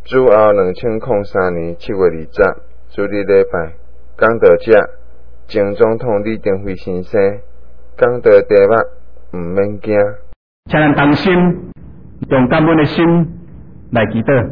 主后2003年7月20日，主日礼拜，讲道者前总统李登辉先生，讲道题目毋免惊。 请咱同心，用感恩的心来祈祷。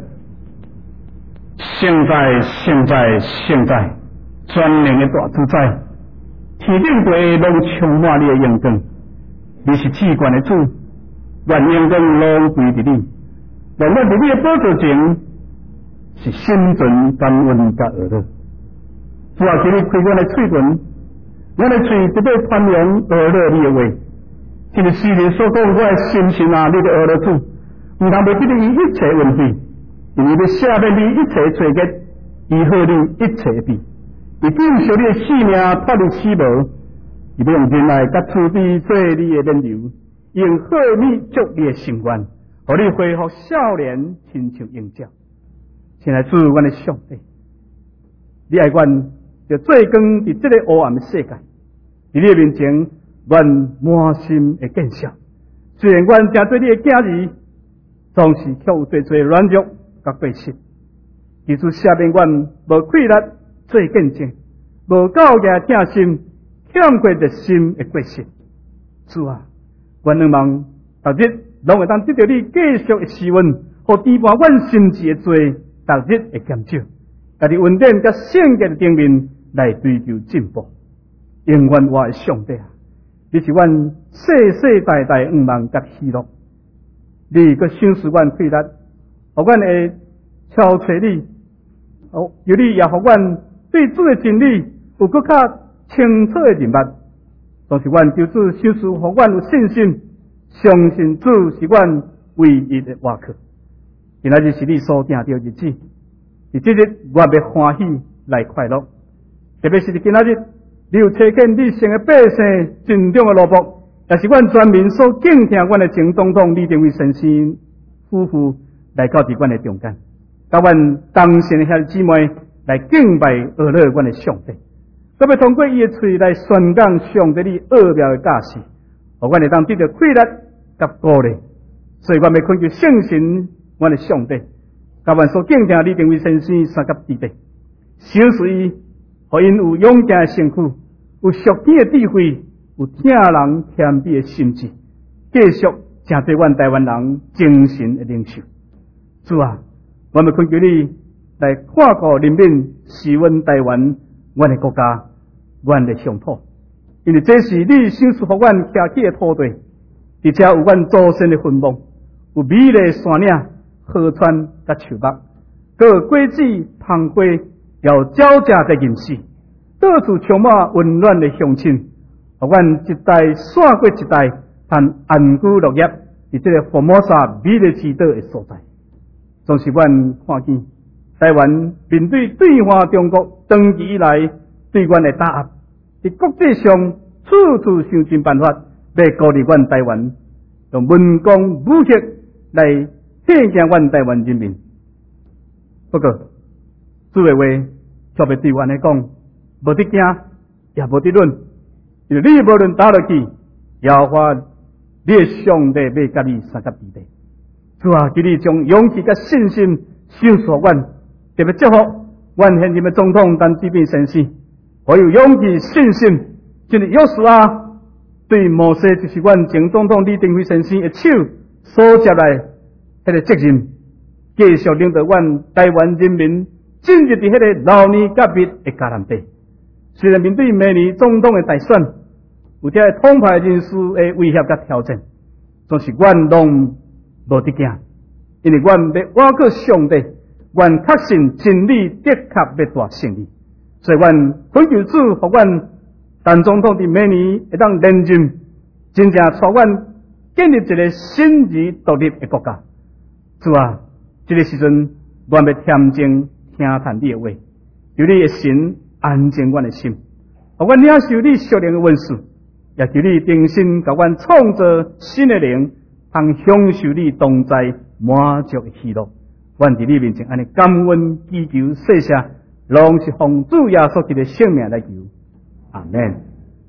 现在，全能的大主宰，天顶地拢充满你的荣光。你是至高的主，愿荣光拢归伫你。让我伫你的宝座前，是心存感恩甲乐乐。主啊，求你开我的嘴唇，我的嘴不要传扬乐乐你的话。这个诗人所讲，我的心是拿你的乐乐主，唔通要给你一切运费，因为要赦免你一切罪孽，医好你一切病，以救赎你的性命脱离死亡，伊要用仁爱甲慈悲做你的免流，用好你祝你的心愿，互你恢复少年，亲像婴照。现在主，阮的上帝，你爱阮就做光伫这个黑暗的世界，伫你的面前，阮满心的见笑。虽然阮正做你的囝儿，总是却有最最软弱甲过失。其实赦免阮无气力做见证，无教业疼心，欠过热心的过失。主啊，阮两望逐日拢会当得到你继续的施恩，互提拔阮心智的罪，逐日会减少，家己稳定甲圣洁的顶面来追求进步。永远我的上帝啊，你是阮世世代代愿望甲喜乐。你佮赏赐阮气力，互阮会超找你，由你也互阮对主的真理有更较清楚的认捌。都是阮求主赏赐互阮有信心，相信主是阮唯一的依靠。今仔日是你所定的日子，伫这日我要欢喜来快乐。特别是今仔日，你有差遣你成的百姓尽忠的奴仆，也是阮全民所敬听阮的前总统李登辉先生夫妇来到伫阮的中间，甲阮同信的兄弟姊妹来敬拜阿乐阮的上帝。我要通过伊的嘴来宣讲上帝你奥妙的教示，互阮会当得到快乐甲鼓励。所以我要恳求圣神，阮的上帝，甲阮所敬听李登辉先生三甲弟弟，赏赐伊，互因有勇敢的身躯，有属天的智慧，有听人谦卑的心智，继续成做阮台湾人精神的领袖。主啊，我们恳求你来看顾人民，使阮台湾，阮的国家，阮的乡土，因为这是你赏赐互阮徛起的土地，而且有阮祖先的坟墓，有美丽的山岭、河川甲树木，各有果子、芳花，也有鸟食在吟诗，到处充满温暖的乡亲，互阮一代闪过一代，谈安居乐业，伫这个福摩沙美丽之岛的所在。总是阮看见台湾面对对华中国长期以来对阮的打压，伫国际上处处想尽办法要孤立阮台湾，用文攻武力来骗惊阮台湾人民。不过，主的话却要对阮来讲，无得惊，也无得论，因为你无论打落去，也话你的上帝要甲你三甲地地。主啊，求你将勇气甲信心赏赐阮，特别祝福阮现任的总统陈水扁先生，我有勇气信心，今日有事啊，对摩西就是阮前总统李登辉先生的手所接来迄个责任，继续领导阮台湾人民进入伫迄个老年甲密的加南地。虽然面对明年总统的大选，有这统派人士的威胁甲挑战，总是阮拢无得惊，因为阮要倚靠上帝，阮确信真理的确要大胜利，所以阮恳求主，互阮陈总统伫明年会当连任，真正带阮建立一个新而独立的国家。主啊，这个时阵，阮要恬静听谈你的话，求你的神安静阮的心，互阮领受你属灵的文书，也求你定心甲阮创造新的灵，通享受你同在满足的喜乐。阮伫你面前安尼感恩祈求谢谢，拢是奉主耶稣基督的圣名来求，阿门。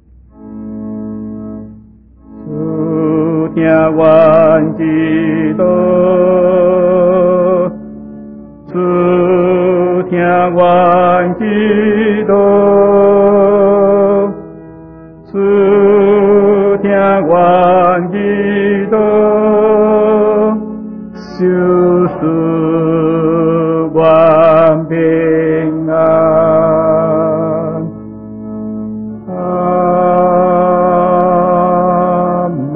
主听阮祈祷，主听愿基督，主听愿基督，修士愿平安。阿门。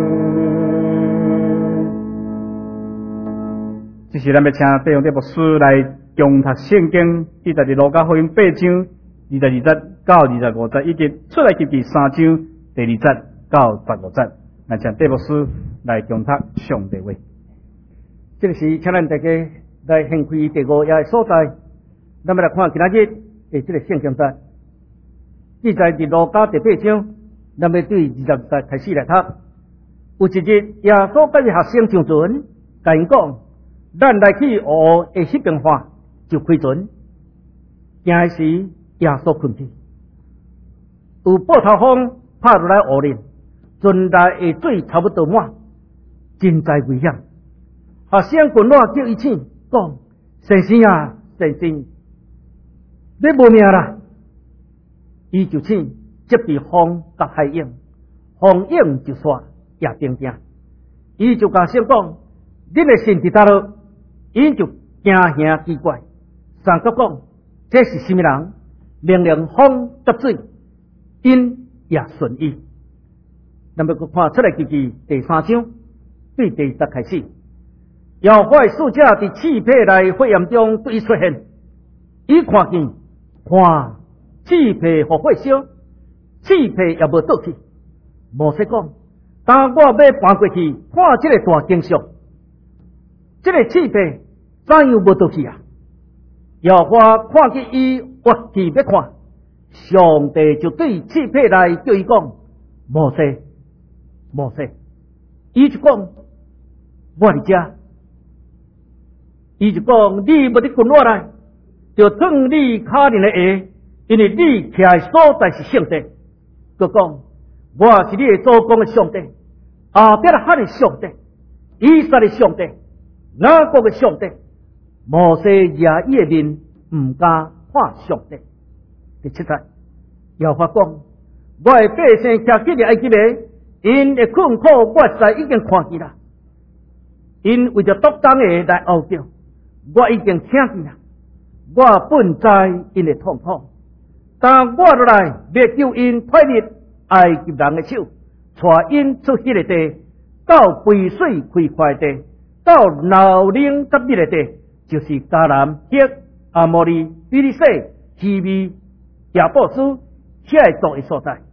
这是咱要请弟兄姊妹牧师来共读圣经，记载伫路加福音8章22节到25节，以及出埃及记3章第2节到15节。来请弟牧师来共读上帝话。这个是请咱大家来献开第5页的所在，咱们来看今仔日的这个圣经节，记载伫路加第8章，咱们对20节开始来读。有一日，耶稣甲伊学生上船，甲因讲：“咱来去湖的迄边看。”就开船，行的时耶稣困去，有暴头风拍落来湖里，船内的水差不多满，真在危险。学生滚乱叫伊醒，讲：“先生啊，先生，你无命啦！”伊就醒，接住风甲海涌，风涌就煞，也定定。伊就甲先讲：“恁的神伫倒落？”伊就惊吓奇怪。三角讲，这是什么人？命令风甲水，因也顺意。咱们看出来记记第3章对第10开始，妖怪使者伫气体内火焰中对伊出现，伊看见气体互火烧，气体也无倒去。摩西讲：当我要搬过去看这个大景象，这个气体怎样无倒去啊？妖怪看见伊活去要看，上帝就对气体内叫伊讲：摩西，摩西。伊就讲：我伫遮。伊就讲：你要伫跟我来，就脱你脚面的鞋，因为你徛的所在是圣地。佮讲：我是你的祖公的上帝，阿伯拉罕的上帝，以撒的上帝，雅各的上帝。摩西也伊的面唔敢看上帝。第7节，耶和华讲：我的百姓徛起伫埃及的，因的困苦我实已经看见啦。因为着独当的来呼叫，我已经听见啦。我本知因的痛苦，但我落来要救因脱离埃及人的手，带因出迄个地，到肥水开阔的地，到老岭甲密的地。就是迦南、赫、阿摩利、比利洗、希米、亚布斯遐个族的所在。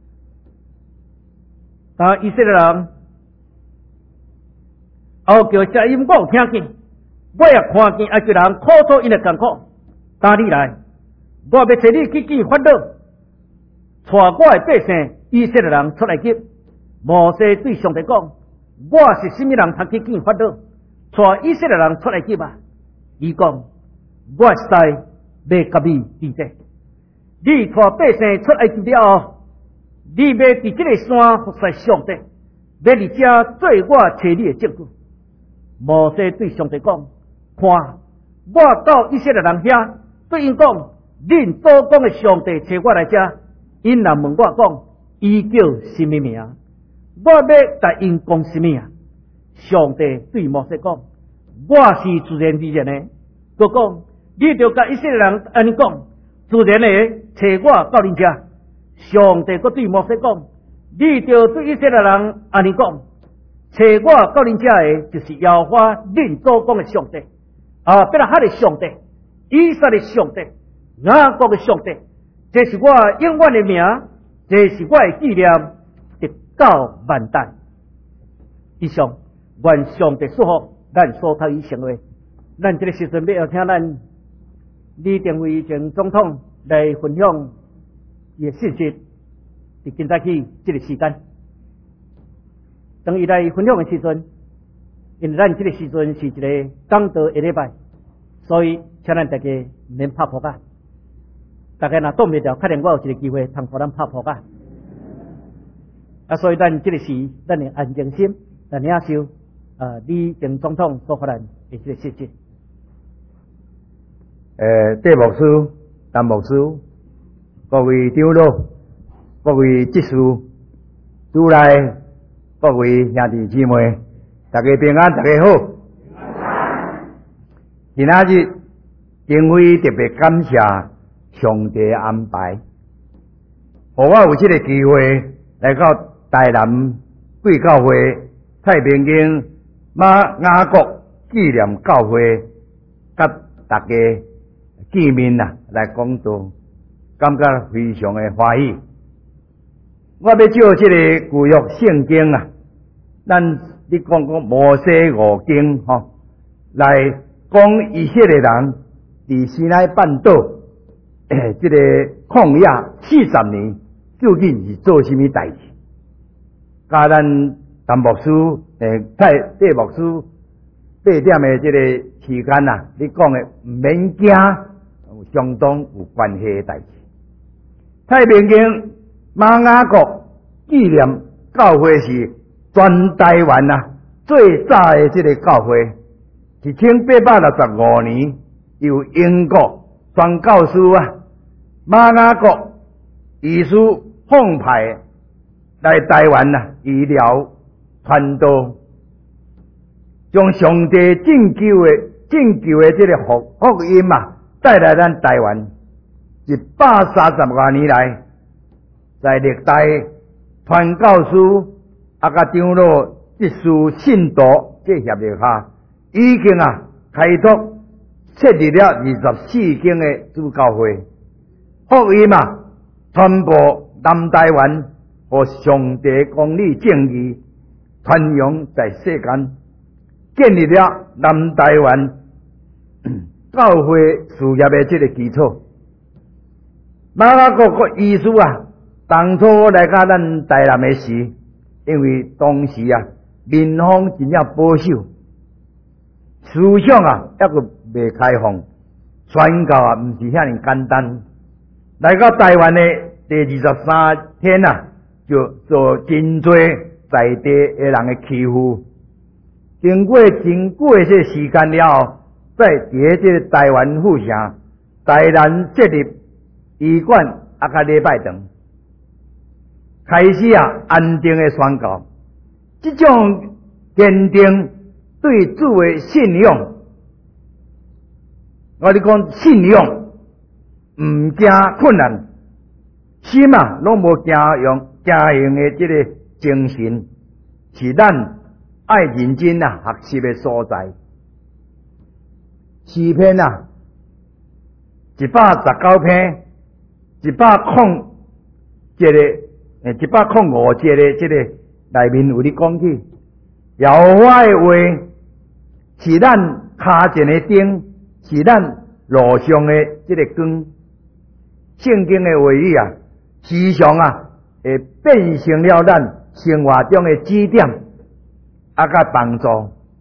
当以色列人后叫声音我有听见，我也看见埃及人苦楚因的艰苦。当你来，我要找你去见法老，带我的百姓以色列人出来去。摩西对上帝讲：我是什么人通去见法老，带以色列人出来去吧？伊讲：我实在要甲你比这，你带百姓出埃及了后，你要伫这个山服侍上帝，要伫遮做我找你的证据。摩西对上帝讲：看，我到以色列人遐，对因讲：恁祖公的上帝找我来遮，因若问我讲，伊叫什么名？我要甲因讲什么啊？上帝对摩西讲：我是自然而然的。佮讲，你着甲以色列人安尼讲，自然的找我到恁遮。上帝佮对摩西讲，你着对以色列人安尼讲，找我到恁遮的，就是耶和华恁祖公的上帝，阿伯拉罕的上帝，以撒的上帝，雅各的上帝。这是我永远的名，这是我的纪念，直到万代。以上，愿上帝祝福咱所读以上的话。咱这个时阵要听咱李登辉前总统来分享伊的信息，伫今早起这个时间，当伊来分享的时阵，因为咱这个时阵是一个讲道的礼拜，所以请咱大家免拍破架。大家若挡袂掉，可能我有一个机会通互咱拍破架。所以咱这个时，咱要安静心来领受李前总统所发咱的这个信息。 戴牧师、陈牧师、各位长老、各位执事、主内各位兄弟姊妹，大家平安，大家好。今仔日经费特别感谢上帝安排，互我有这个机会来到台南贵教会太平间马雅各纪念教会，甲大家见面啦，来讲道，感觉非常的欢喜。我要照这个旧约圣经啊，你讲摩西五经吼，来讲以色列人伫西奈半岛这个旷野40年，究竟是做什么代志？甲咱陈牧师戴牧师8点的这个时间啊，你讲的唔免惊，相当有关系的代志。太平间马雅各纪念教会是全台湾啊最早的这个教会，1865年由英国宣教师啊马雅各医师奉派来台湾啊医疗传道，将上帝拯救的这个福音啊带来咱台湾130多年来，在历代传教士甲长老、执事、信徒这协力下，已经开拓设立了24间的主教会，福音传播南台湾，和上帝公义正义传扬在世间，建立了南台湾教会事业的这个基础。马雅各个医师当初来到咱台南的时，因为当时民风真正保守，思想还佫未开放，宣教唔是遐尼简单。来到台湾的第23天就做真多在地的人的欺负。经过真久的这时间了后，再伫这个台湾府城、台南设立医馆甲礼拜堂，开始安定的宣教。这种坚定对主的信仰，我哋讲信仰唔惊困难，心拢无惊用的这个精神，是咱爱认真学习的所在。诗篇119篇105节的这个内面有咧讲起，耶和华的话是咱脚前的灯，是咱路上的这个光。圣经的话语时常会变成了咱生活中的指点，甲帮助。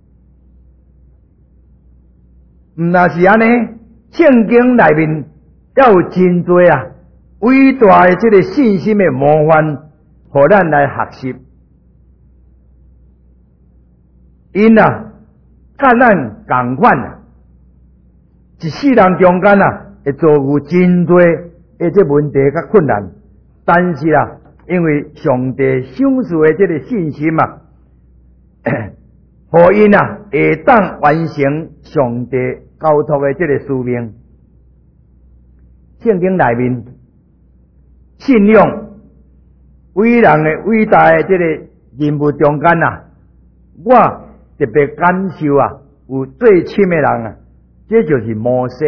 毋若是安尼，圣经内面还有真多伟大的这个信心的模范，互咱来学习。因甲咱共款一世人中间会遭遇真多的这问题甲困难，但是因为上帝赏赐的这个信心互因会当完成上帝交托的这个使命。圣经内面信仰伟大的这个人物中间我特别感受有最深的人这就是摩西。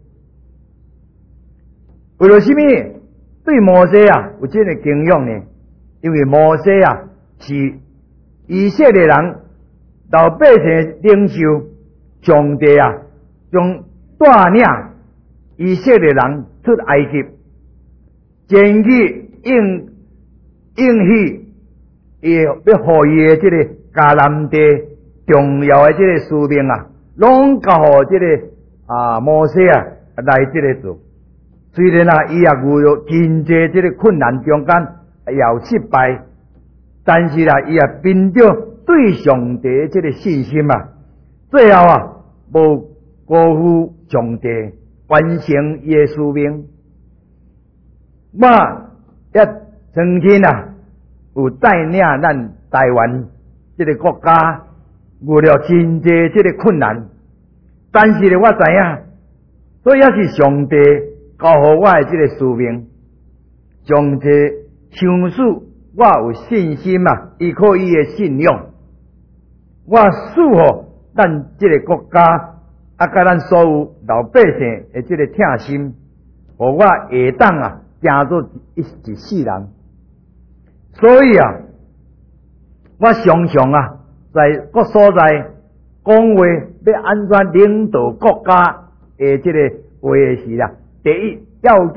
为了什么对摩西有这个敬仰呢？因为摩西是以色列人老百姓领袖，上帝将带领以色列人出埃及，前去应许要互伊的这个迦南地重要的这个使命拢交互这个摩西来这个做。虽然伊也遇到真济这个困难中间也有失败，但是伊也凭着对上帝这个信心最后无辜负上帝， 完成伊诶使命。我也曾经有带领咱台湾这个国家遇了真济这个困难，但是呢，我知影，这也是上帝交予我的这个使命，将这相事我有信心依靠伊的信仰，我赐予咱这个国家甲咱所有老百姓的这个疼心，互我下当行做一世人。所以我常常在各所在讲话，要安怎领导国家的这个话的时第一要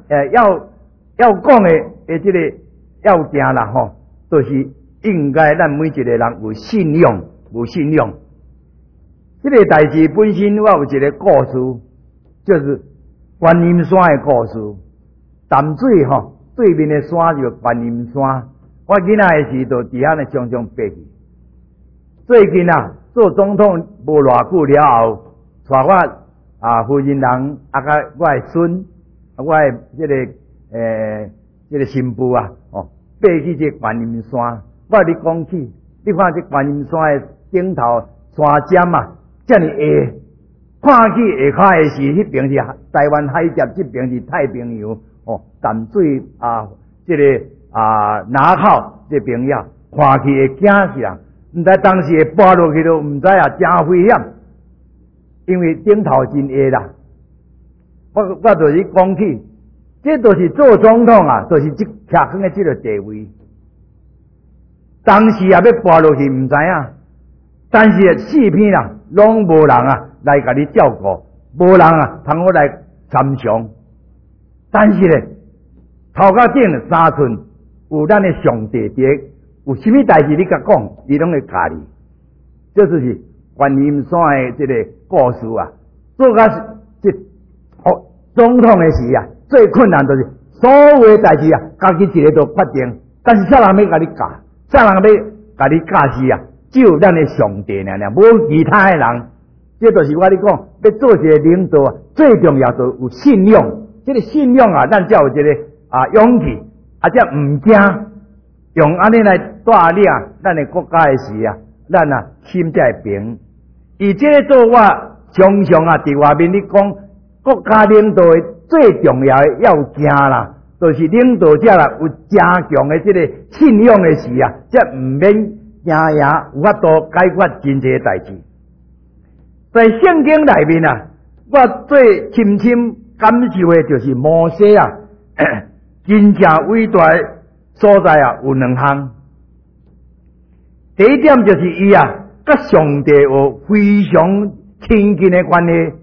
讲的这个要点就是应该咱每一个人有信仰，有信仰。这个代志本身我有一个故事，就是观音山的故事。淡水对面的山就观音山，我囡仔的时就伫遐呢常常爬去。最近做总统无偌久了后，带我夫人人甲我的孙，我的这个新妇爬去这观音山。我你讲起，你看这观音山的顶头山尖这么矮，看去下骹的是迄边是台湾海峡，这边是太平洋淡水这个南口这边看去会惊死人。毋知当时会跋落去都毋知真危险，因为顶头真矮啦。我就是讲起，这就是做总统就是这徛在这个地位。当时要跋落去毋知影，但是四片拢无人来甲你照顾，无人通我来参详。但是呢，头壳顶3寸有咱的上帝伫。有什么代志你甲讲，伊拢会教你。这就是观音山的这个故事做甲这总统的时最困难就是所有的代志家己一个都决定，但是啥人要甲你教，啥人要甲你教是只有咱的上帝尔，无其他的人。这就是我咧讲，要做一个领导最重要就有信仰。这个信仰咱才有这个勇气，才毋惊。用安尼来带领咱的国家的时咱心才会平。而这个做我常常伫外面咧讲，国家领导的最重要的要件啦，就是领导者有加强的这个信仰的时才毋免惊有法度解决真济代志。在圣经内面我最深深感受的就是摩西真正伟大的所在有2项。第一点就是伊甲上帝有非常亲近的关系，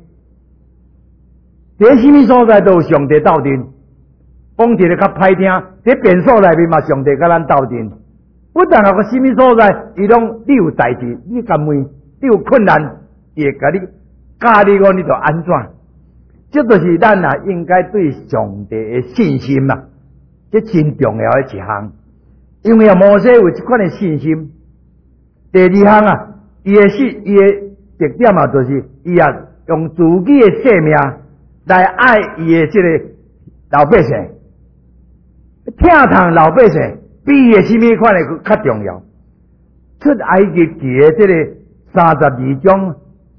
伫什么所在都有上帝斗阵。讲一个较歹听，伫变数内面上帝甲咱斗阵。不但个什么所在，伊拢你有代志，你敢问，你有困难，伊会甲你教你讲，你就安怎？这就是咱应该对上帝的信心这真重要的一项。因为摩西有这款的信心。第2项伊的特点就是伊用自己的性命来爱伊的这个老百姓，疼痛老百姓比伊的什么款的较重要。出埃及记的这个32章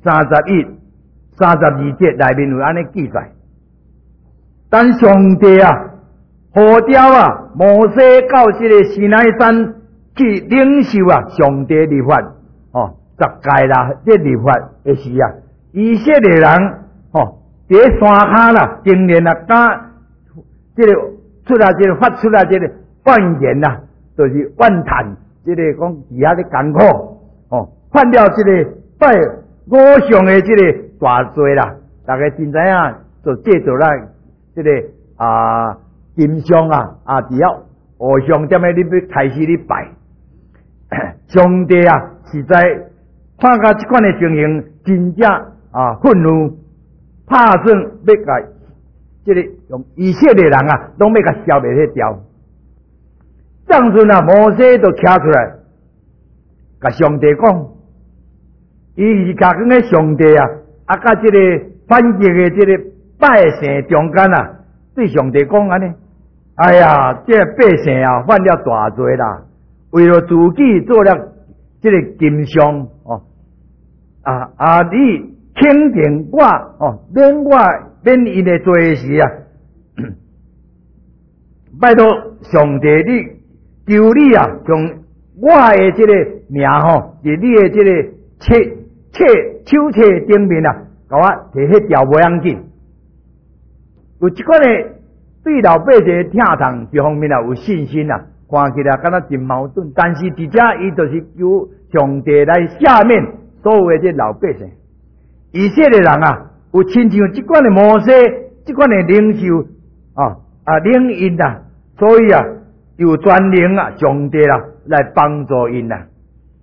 31、32节内面有安尼记载，但上帝呼召摩西到这个西奈山去领受上帝律法10诫啦，这律法的时以色列人伫山骹经验甲这个出这个发出这个怨言就是怨叹，这个讲其他的艰苦犯了这个拜偶像的这个大罪啦。大家真知影，就借着咱这个金像伫遐偶像点样你要开始你拜。上帝实在看到这款的情形，真正愤怒，拍算要甲这个用以色列人拢要甲消灭迄条。当阵摩西就徛出来，甲上帝讲，伊是甲跟个上帝甲这个反击的这个拜神中间啊，对上帝讲安尼，哎呀，这百姓啊犯了大罪啦，为了自己做了这个金像哦，你肯定我哦，免因的罪时啊，拜托上帝你求你啊，将我的这个名吼，伫你的这个手册顶面啊，甲我摕迄条无要紧。有即款的对老百姓的疼痛这方面啊有信心啊，看起来敢若真矛盾，但是伫遮伊就是求上帝来赦免所有的这老百姓。以色列人啊，有亲像即款的摩西，即款的领袖领因啊，所以啊，有专灵啊，上帝啊来帮助因啊。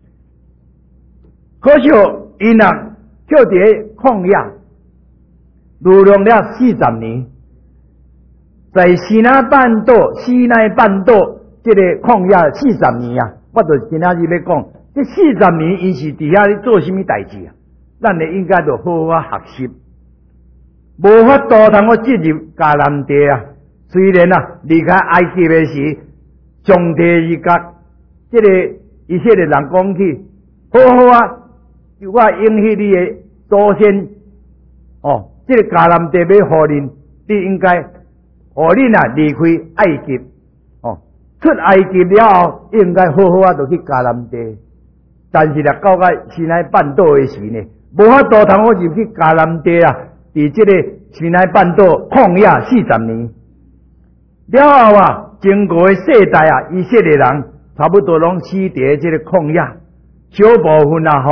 可惜因啊，就伫旷野流浪了40年。在西奈半岛这个旷野40年啊，我就今仔日要讲，这40年伊是伫遐做什么代志啊？咱咧应该就好好学习，无法度通我进入迦南地啊。虽然啊离开埃及的时，上帝伊甲这个以色列人讲起，好啊，我应许你的祖先哦，这个迦南地要互恁，你应该。恁啊离开埃及，出埃及了后，应该好好就去迦南地。但是到西奈半岛的时呢，无法度通我入去迦南地啊。伫这个西奈半岛旷野40年了后啊，经过的世代啊，以色列人差不多拢死伫这个旷野，小部分啊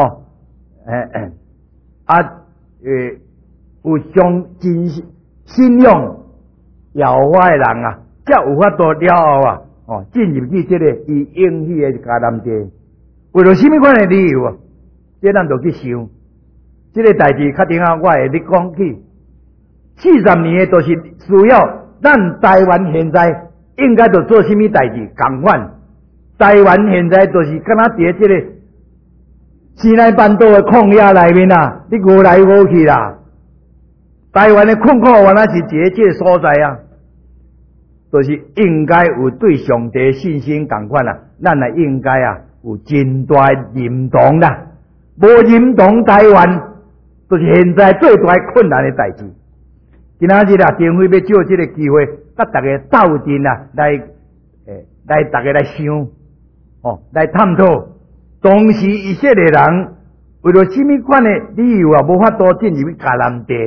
有相真信仰。摇坏的人啊，才有法度了后啊，进入去这个伊应许的迦南地。为了什么款的理由啊？这咱就去想。这个代志确定啊，我会你讲起。40年的都是需要咱台湾现在应该就做什么代志共款。台湾现在就是敢若伫这个西奈半岛的旷野内面啊，你无来无去啦。台湾的困苦原来是一个所在啊。就是应该有对上帝信心同款啦，咱也应该有真大认同啦。无认同台湾，就是现在最大困难的代志。今仔日政府要借这个机会，甲大家斗阵来大家来想，来探讨。当时以色列人为了什么款的理由无法度进入迦南地？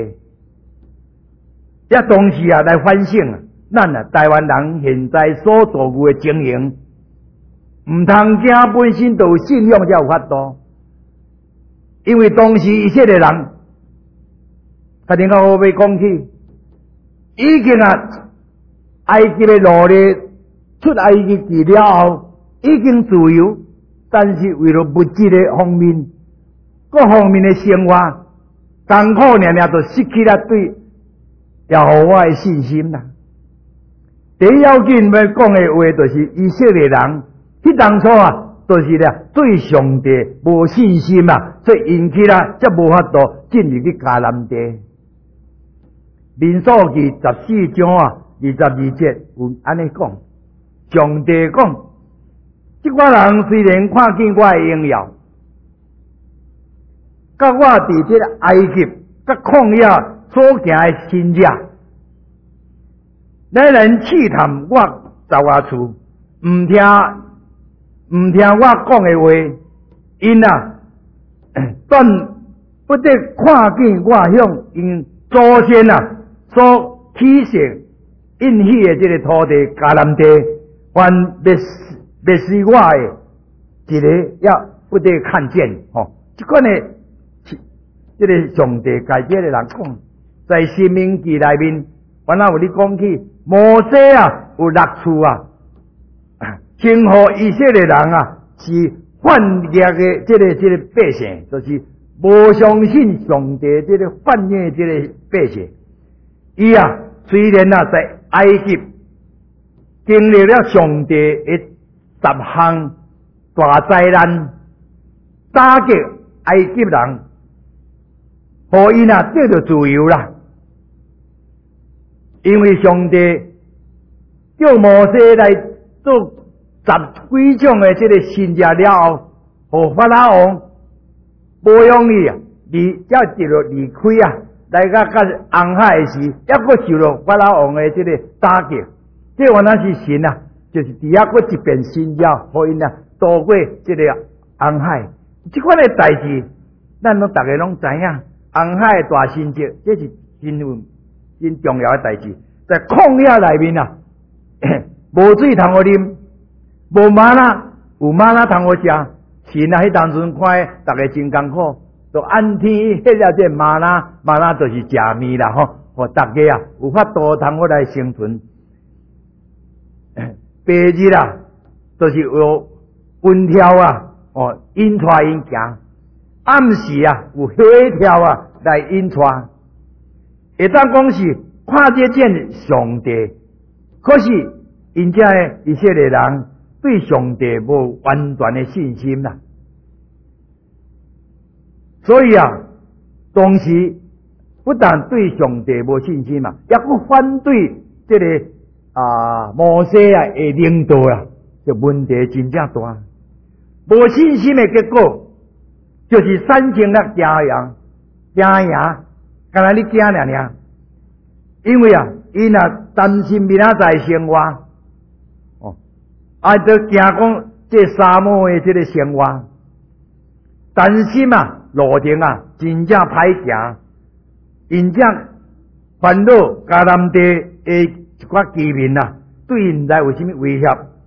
也当时来反省。咱台湾人现在所做的情形，唔通惊本身就有信仰才有法度，因为当时以色列人，甲恁讲我要讲起，已经埃及的奴隶出埃及去了后，已经自由，但是为了物质的方面，各方面的生活，艰苦就失去了对耶和华的信心啦。第一要紧要讲的话，就是以色列人，迄当初就是对上帝无信心所以引起才无法度进入去迦南地。民数记14章22节有安尼讲，上帝讲，这个人虽然看见我的荣耀，甲我伫这个埃及甲旷野所行的新者。来人试探我造我厝，唔听我讲的话，因断不得看见我向因祖先所起誓应许的这个土地迦南地，还灭是我的一个也不得看见。这款的这个上帝甲这个人讲，在申命记内面。原来有你讲起，摩西有6处称呼以色列人是犯逆的这个百姓，就是无相信上帝这个犯逆这个百姓。伊虽然在埃及经历了上帝的10项大灾难，打击埃及人，互伊得到自由啦。 因为上帝叫摩西来做10几种的这个新约了后，互法老王无容易啊，才就着离开啊，来到红海时，抑佫受到法老王的这个打击。这原来是神啊，就是伫遐佫一遍新约，互因啊渡过这个红海。这款的代志，咱拢大家拢知影。红海大神迹，这是真重要的代志。在旷野内面啊，无水通好啉，无玛拉，有玛拉通好食。神啊，迄当阵看大家真艰苦，就按天迄了这玛拉就是食面啦吼，互大家啊有法度通好来生存。白日啊，就是有温条啊，引带因行。暗时啊，有火条啊来引带，会当讲是看得见上帝，可是因遮的以色列人对上帝无完全的信心啦，所以啊，当时不但对上帝无信心嘛，也佫反对这个摩西啊的领导啦，这问题真正大，无信心的结果。就是3千个家羊，敢若你惊尔，因为啊，因啊担心明仔载生活，就惊讲这沙漠的这个生活，担心啊路程啊真正歹行，因这烦恼迦南地的一寡居民啊，对因来有啥物威胁？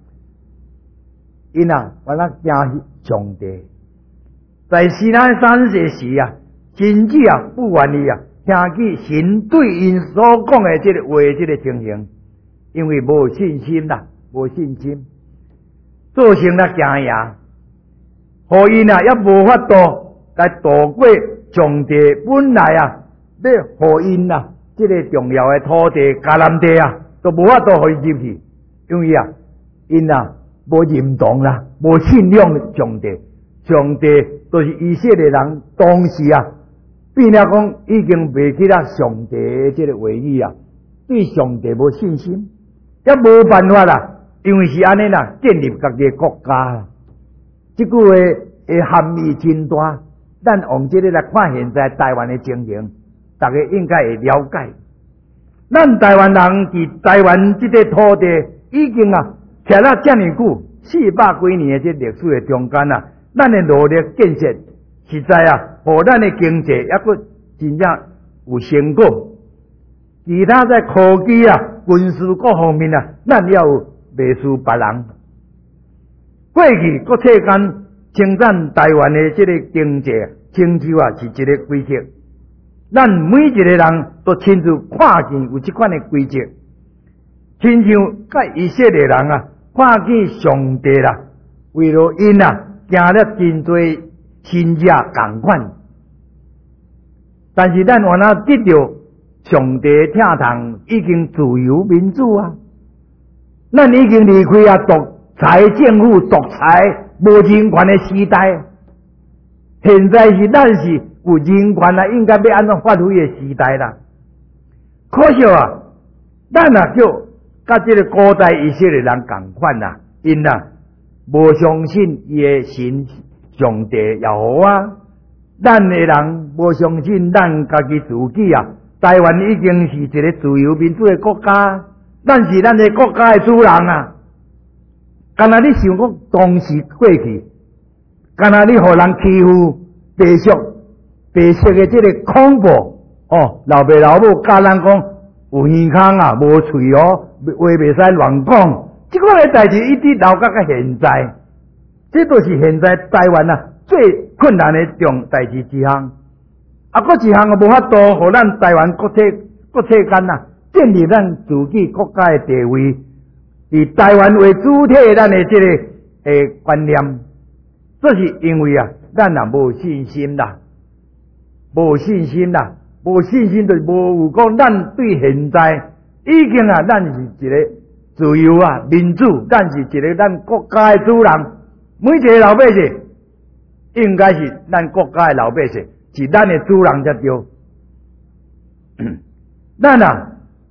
因啊，我那惊上帝。在西奈山这时啊，真子啊不愿意啊，听见神对因所讲的这个话，这个情形，因为无信心啦，无信心，造成了惊呀，互因啊也无法度来渡过上帝本来啊要互因啊这个重要的土地迦南地啊，都无法度互伊入去，因为啊因啊无认同啦，无信仰上帝。上帝就是以色列人当时啊，变了讲已经袂记了上帝的这个话语啊，对上帝无信心，也无办法啦，因为是安尼啦，建立家己的国家。这句话的含义真大，咱往这里来看现在台湾的情形，大家应该会了解。咱台湾人伫台湾这个土地已经啊，徛了这么久，400几年的这历史的中间啊。咱的努力建设，实在啊，互咱的经济也佫真正有成果。其他在科技啊、军事各方面啊，咱也有袂输别人。过去国际间称赞台湾的这个经济成就啊，是一个规则。咱每一个人都亲自看见有这款的规则，亲像甲以色列人啊，看见上帝啦，为了因啊。行了真多新约同款，但是咱原来得到上帝疼痛，已经自由民主啊！咱已经离开啊独裁政府、独裁无人权的时代，现在是咱是有人权啊，应该要按照发挥的时代啦。可惜啊，咱啊就甲这个古代以色列人同款啊，因啊。无相信伊的神上帝也好啊，咱的人无相信咱家己自己啊。台湾已经是一个自由民主的国家，咱是咱的国家的主人啊。敢若你想讲当时过去，敢若你互人欺负白色的这个恐怖老爸老母教人讲有耳孔啊，无喙话袂使乱讲。这款的代志一直留到现在，这都是现在台湾啊最困难的代志之项。佫一项无法度，互咱台湾国际间啊建立咱自己国家的地位，以台湾为主体，咱的这个观念，这是因为啊，咱啊无信心啦，无信心就是无有讲，咱对现在已经啊，咱是一个。自由啊，民主，咱是一个咱国家的主人，每一个老百姓应该是咱国家的老百姓，是咱的主人才对。咱啊，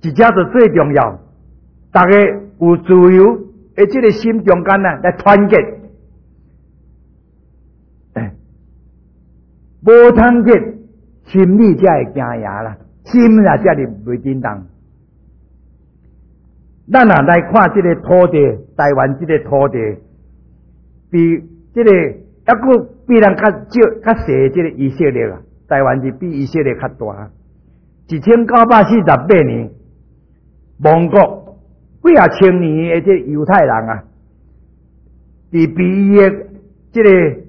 一只就最重要，大家有自由的这个心中间啊，来团结。无团结，心理才会惊牙啦，心啊才是袂振动。咱啊来看这个土地，台湾这个土地，比这个还佫比人较少、较细这个以色列啊，台湾是比以色列较大。1948年，亡国几啊千年的这犹太人啊，伫比伊的这个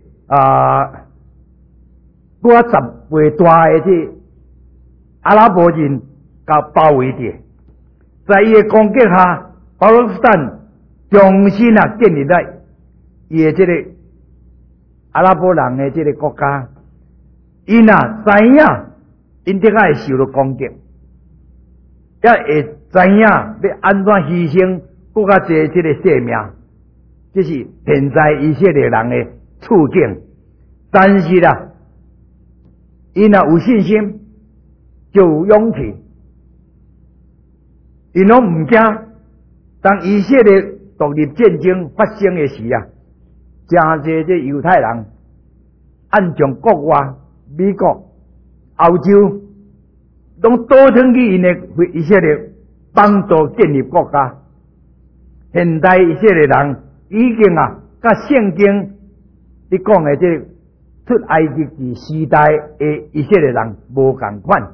几啊10倍大的这阿拉伯人甲包围住，在伊的攻击下，巴勒斯坦重新啊建立在伊的这个阿拉伯人的这个国家，因啊知影因得爱受到攻击，也会知影要安怎牺牲更较济这个性命，这是现在以色列人的处境。但是啦，因若有信心，就有勇气，因拢唔惊。当以色列独立战争发生的时啊，真侪这犹太人按从国外、美国、欧洲，拢倒腾去因的以色列，帮助建立国家。现代以色列人已经啊，甲圣经你讲的这出埃及记时代的以色列人无共款，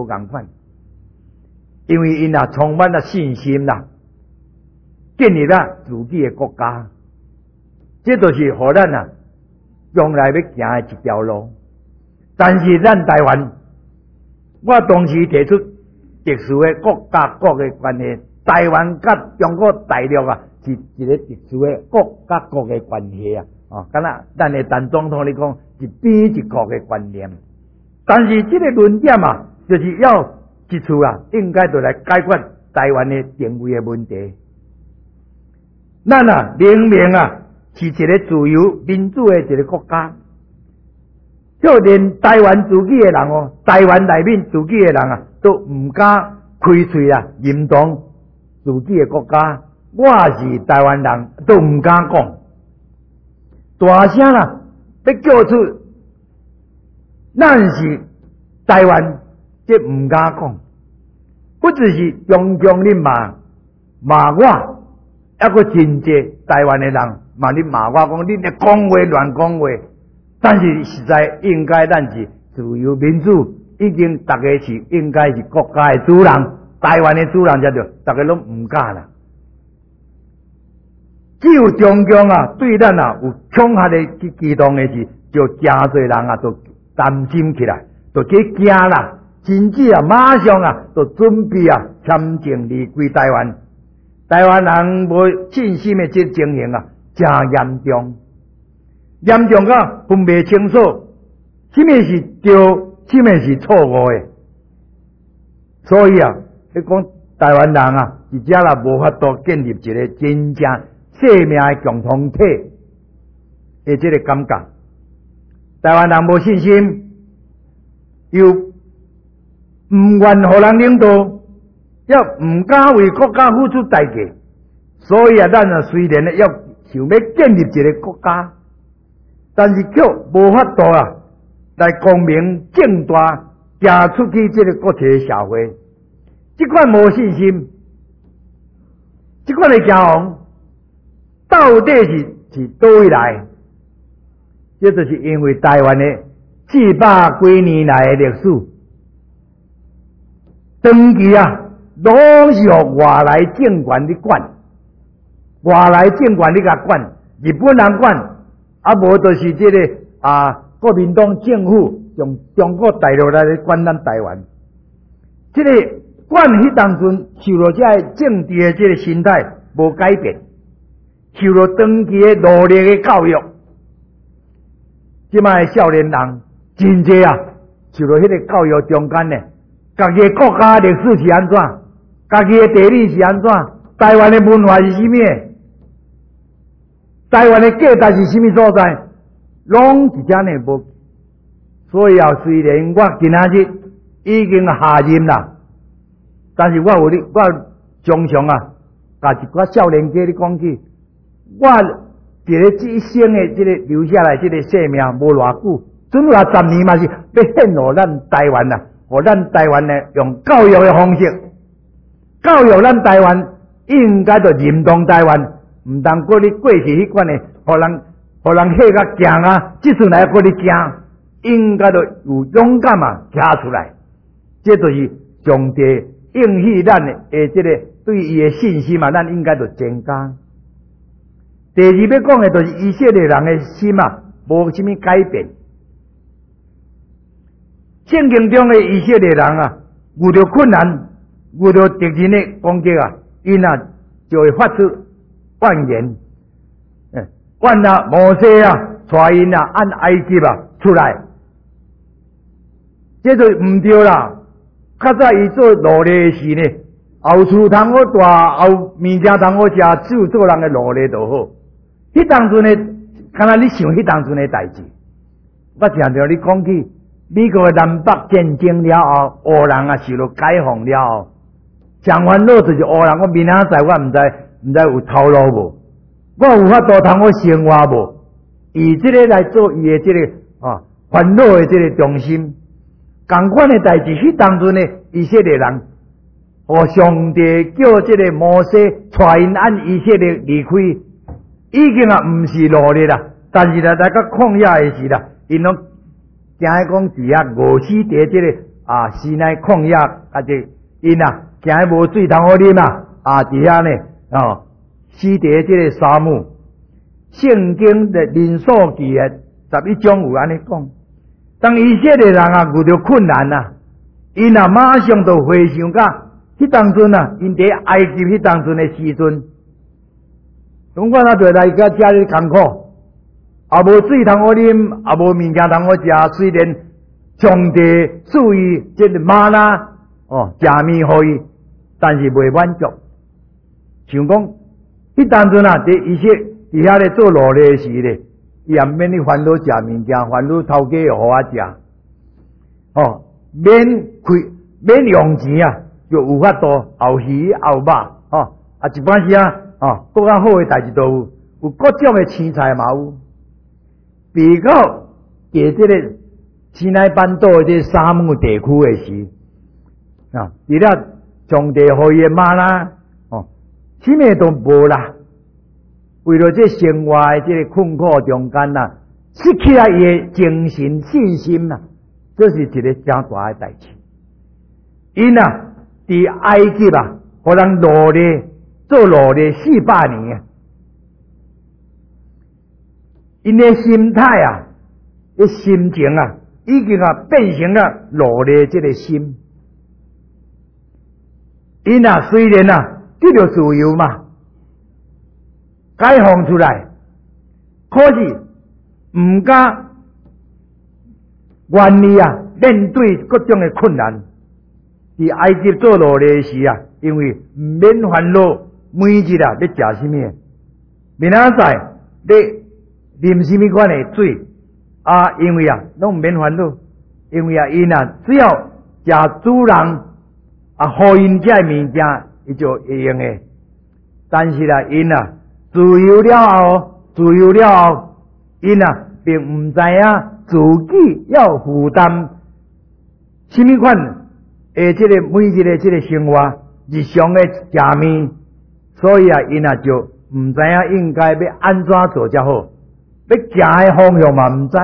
因为因啊充满了信心啦，建立了自己的国家，这就是互咱啊将来要行的一条路。但是咱台湾，我当时提出特殊的国甲国的关系，台湾甲中国大陆啊是一个特殊的国甲国的关系啊。敢若咱的陈总统你讲一边一国的观念，但是这个论点啊，就是要一处啊，应该就来解决台湾的定位的问题。咱啊，明明啊是一个自由民主的一个国家，就连台湾自己的人哦，台湾内面自己的人啊，都唔敢开嘴啊，认同自己的国家。我是台湾人，都唔敢讲。大声啦，要叫出，咱是台湾，这唔敢讲，不只是中共恁骂我，还佫真济台湾的人骂恁骂我，讲恁咧讲话乱讲话。但是实在应该咱是自由民主，已经大家是应该是国家的主人，台湾的主人才对，大家拢唔敢啦。只有中共啊，对咱啊有恐吓的去激动的事，就真侪人啊，都担心起来，都去惊啦，甚至啊，马上啊，都准备啊签证离开台湾。台湾人无信心的这情形啊，真严重，严重到分袂清楚，什么是对，什么是错误的。所以啊，你讲台湾人啊，真正啦无法度建立一个真正生命的共同体的这个感觉，台湾人无信心，又唔愿互人领导，又唔敢为国家付出代价，所以啊，咱啊虽然要想要建立一个国家，但是却无法度啊来光明正大行出去这个国际社会，这款无信心，这款的惊惶。到底是倒位来？这就是因为台湾的400几年来的历史，长期啊，拢是由外来政权伫管，外来政权伫甲管，日本人管，啊无就是这个国民党政府从中国大陆来管咱台湾，这个管迄当阵受到这政治的这个心态无改变。受了长期的努力的教育，即摆少年人真济啊，受了迄个教育中间呢，家己的国家历史是安怎，家己的地理是安怎，台湾的文化是甚么，台湾的价值是甚么所在，拢是真诶无。所以啊，虽然我今仔日已经下任啦， 但是我常常啊，甲一寡少年家咧讲起，我一个一生的这个留下来这个生命无偌久，准有10年嘛是要献互咱台湾啦，互咱台湾呢用教育的方式，教育咱台湾应该就认同台湾，唔当过你过去迄款的，互人吓甲惊啊，即阵来过你惊，应该就有勇敢啊，行出来，这就是上帝应许咱的这个对伊的信心嘛，咱应该就增加。第二要讲的就是以色列人的心啊，无什么改变。圣经中的以色列人啊，遇到困难，遇到敌人的攻击啊，因啊就会发出怨言，怨啊摩西啊，带因啊按埃及啊出来，这就唔对啦。较早伊做奴隶时呢，后厝通好住，后物件通好食，只有做人的奴隶就好。迄当阵呢，敢若你想迄当阵的代志，我常常你讲起美国的南北战争了后，黑人啊受到解放了后，上烦恼就是黑人。我明仔载我唔知有头路无，我有法度通好生活无？以这个来做伊的这个烦恼的这个中心。同款的代志，迄当阵呢，以色列人，上帝叫这个摩西带因按以色列离开。已经啊，唔是奴隶啦，但是来到旷野的时啦，因拢惊讲伫遐饿死伫这个西奈旷野，这因啊惊无水通好啉啊，伫遐呢死伫这个沙漠。圣经的民数记的11章有安尼讲，当以色列人啊遇到困难啊，因啊马上就回想甲迄当阵啊，因伫埃及迄当阵的时阵。总管就来甲家里艰苦，也无水通好啉，也无物件通好食。虽然上帝赐予这个玛纳食面互伊，但是未满足。像讲，迄当阵啊，伊说伫遐咧做奴隶时咧，伊也免去烦恼食物件，烦恼头家又互我食，免用钱啊，就有法度后鱼后肉一般时啊。更较好的代志都有各种的青菜嘛有，比较伫这个西奈半岛的这沙漠地区的时，除了上帝互伊的玛纳，什么都无啦。为了这生活的这个困苦中间失去了伊的精神信心这是一个真大的代志。因伫埃及互人奴隶。做奴隶400年因的心态心情已经变成了奴隶这个心。因虽然得到自由嘛，解放出来，可是唔敢愿意面对各种的困难。伫埃及做奴隶时因为唔免烦恼。每日要食什么？明仔载要啉什么款的水因为拢唔免烦恼，因为因只要食主人互因这物件，伊就会用的。但是因自由了后，因并唔知自己要负担什么款这个每日的这个生活，日常的食面。所以因就唔知应该要安怎做才好，要行的方向嘛唔知。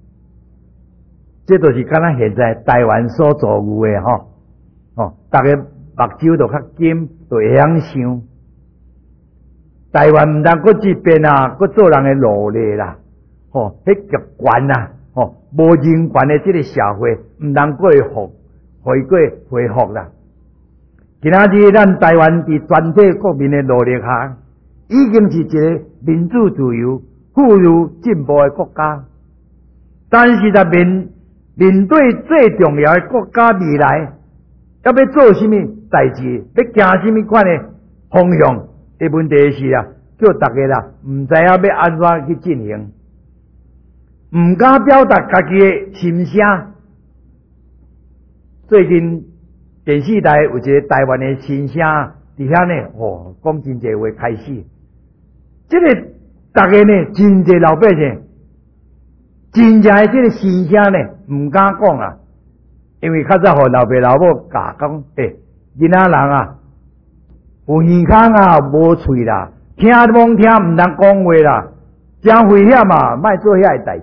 这就是敢若现在台湾所做有的大家目睭就较金，就会晓想。台湾唔当搁这边搁做人的奴隶啦，迄极悬无人权的这个社会，唔当过恢复啦。今仔日咱台湾伫全体国民的努力下，已经是一个民主自由、富裕进步的国家。但是面对最重要的国家未来，要做什么代志，要行什么款的方向的问题是叫大家唔知要安怎去进行，唔敢表达家己的心声。最近电视台有一个台湾的新声伫遐呢，讲真济话开始。这个大家呢，真济老百姓，真正的这个新声呢，唔敢讲啊，因为较早互老爸老母教讲，囡仔人啊，有耳孔啊，无喙啦，听罔听唔通讲话啦，真危险啊，莫做遐个代志。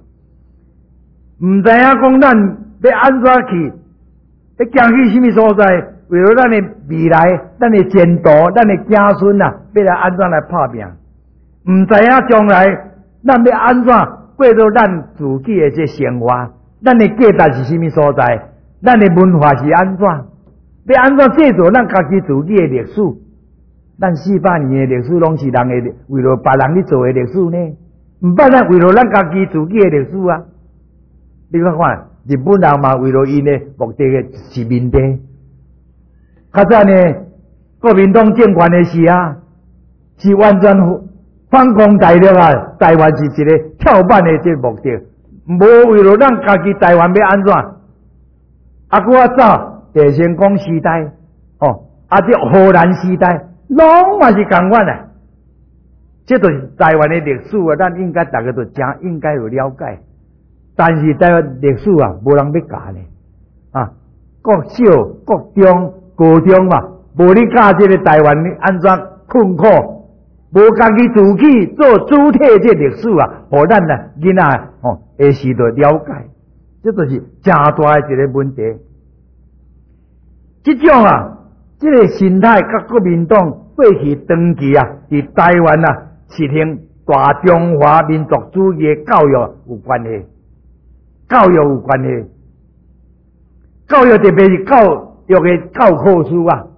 唔知影讲咱要安怎去，要行去什么所在？为了咱的未来、咱的前途、咱的子孙啊，要来安怎来打拼？唔知影将来咱要安怎过到咱自己的这生活？咱的价值是什么所在？咱的文化是安怎？要安怎制作咱家己自己的历史？咱400年的历史拢是人的为了别人去做的历史呢？唔捌咱为了咱家己自己的历史啊！你看看，日本人嘛，为了因的目的是面地。较早呢，国民党政权的时啊，是完全反攻大陆啊，台湾是一个跳板的这目的，无为了咱家己台湾要安怎？啊，搁较早地成功时代，这荷兰时代，拢嘛是共款的。这就是台湾的历史啊，咱应该大家都真应该有了解。但是台湾历史啊，无人要教呢。国小、国中、高中嘛，无你教这个台湾安怎困苦，无家己自己做主体这历史啊，互咱啊囡仔下时就了解，这就是真大的一个问题。这种啊，这个心态甲国民党过去长期啊，伫台湾啊实行大中华民族主义的教育有关系。教育有关系，教育特别是教育的教科书啊。